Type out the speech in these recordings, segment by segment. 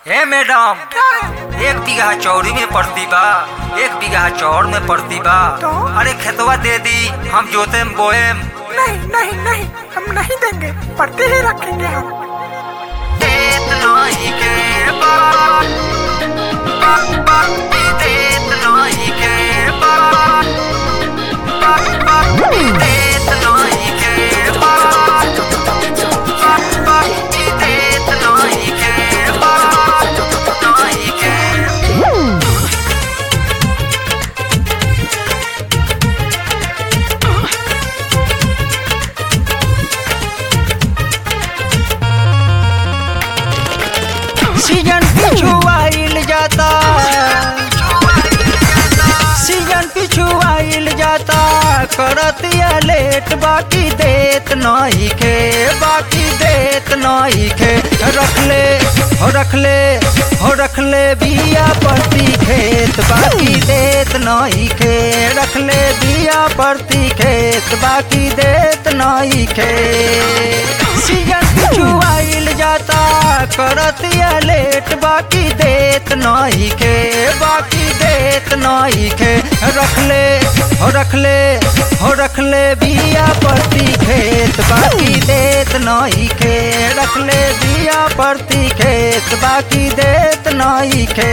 हे मैडम, 1 बीघा चौरी में पड़ती बा, 1 बीघा चौर में पड़ती बा। तो? अरे खेतवा दे दी, हम जोतेम बोएम। नहीं नहीं नहीं, हम नहीं देंगे, पड़ते ही रखेंगे हम। देत नहीं के बा, देत नहीं के बा, देत नहीं के बा, देत नहीं के बा, नहीं के। सीजन पिछू आइल जाता, सीजन पिछू आइल जाता, करतिया लेट बाकी देत नहीं के, बाकी देत नहीं के। रख ले बिया परती खेत, बाकी देत नहीं के। रख ले बिया परती खेत, बाकी देत नहीं के। सीजन पिछू आइल जाता, करतिया लेट बाकी देत नहीं के, बाकी देत नहीं के। रख ले बिया परती खेत, बाकी देत नहीं के। रख ले बिया परती खेत, बाकी देत नहीं के।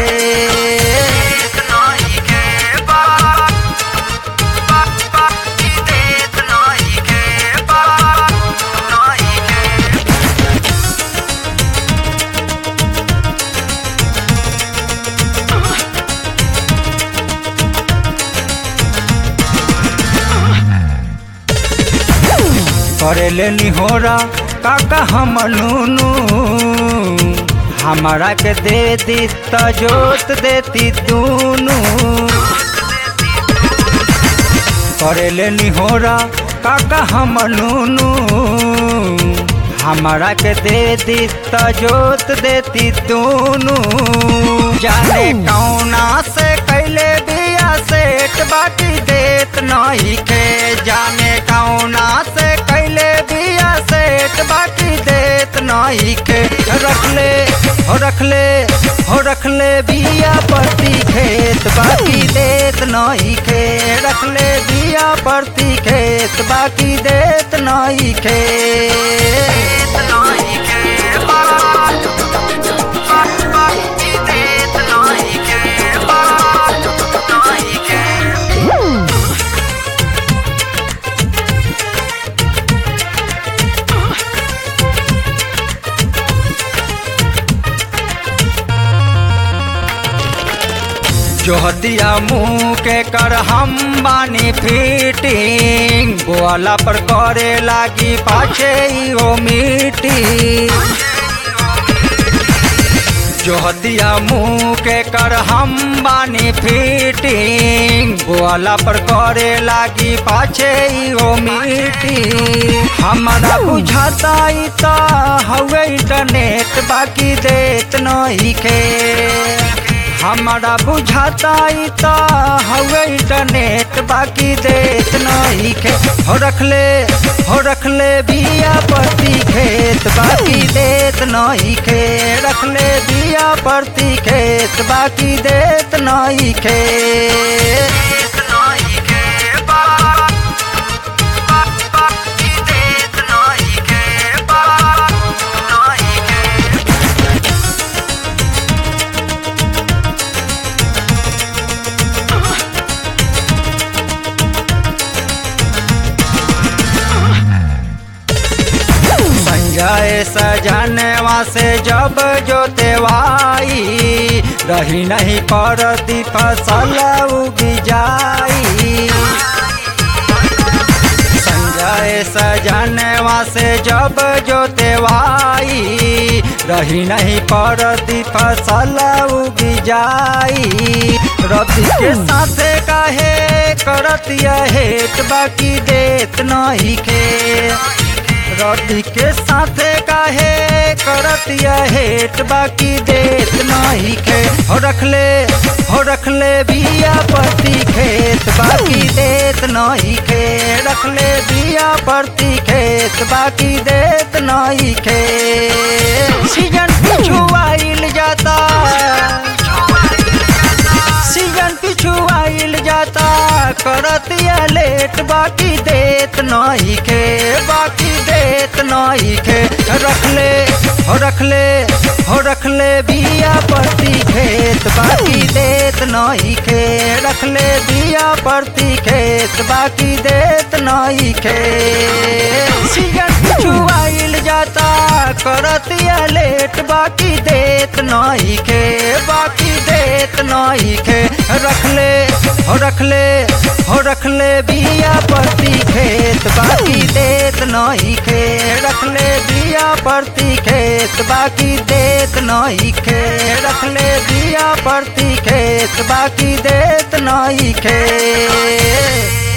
करेले निहोरा काका हम नूनू, हमारा के दे दी त जोत देती दूनू। करेले निहोरा काका हम नूनू, हमारा के दे दी त जोत देती दूनू। जाने कौना से कैले बिया सेठ, बाकी देत नहीं के। जाने कौना से कैले बिया सेठ, बाकी देत नहीं के। रख ले बिया परती खेत, बाकी देत नहीं के। रख ले बिया परती खेत, बाकी देत नहीं के। जोहतिया मुँह के कर हम बानी फिटिंग, बोला पर करे लागी पाछे इहो मीटिंग। जोहतिया मुँह के कर हम बानी फिटिंग, बोला पर करे लागी पाछे इहो मीटिंग। हमारा बुझाता इता हवे इंटरनेट, बाकी देत नहीं के। हमारा बुझाता इता हवे इंटरनेट, बाकी देत नहीं के। रख ले बिया परती खेत, बाकी देत नहीं के। रख ले बिया परती खेत, बाकी देत नहीं के। संजय सजनवा से जब जोतेवाई, रही नहीं पड़ती फसल उगी जाई। संजय सजनवा से जब जोतेवाई, रही नहीं पड़ती फसल उगी जाई। रबी के साथे काहे करतिया हेट, बाकी देत नहीं के। रबी के साथे काहे करतिया हेट, बाकी देत नहीं के। रख ले बिया परती खेत, बाकी देत नहीं के। रख ले बिया परती खेत, बाकी देत नहीं के। सीजन पिछू आइल जाता, रखले बिया प्रति खेत बाकी देत नहीं खे रखले बिया प्रति खेत बाकी देत नहीं खे सीजन छुआइल जाता करतिया लेट बाकी देत नहीं खे बाकी देत नहीं खे रखले बिया प्रति खेत बाकी देत नहीं खे रखले बिया प्रति खेत बाकी देत नहीं खे रखले बिया प्रति खेत बाकी देत नहीं खे।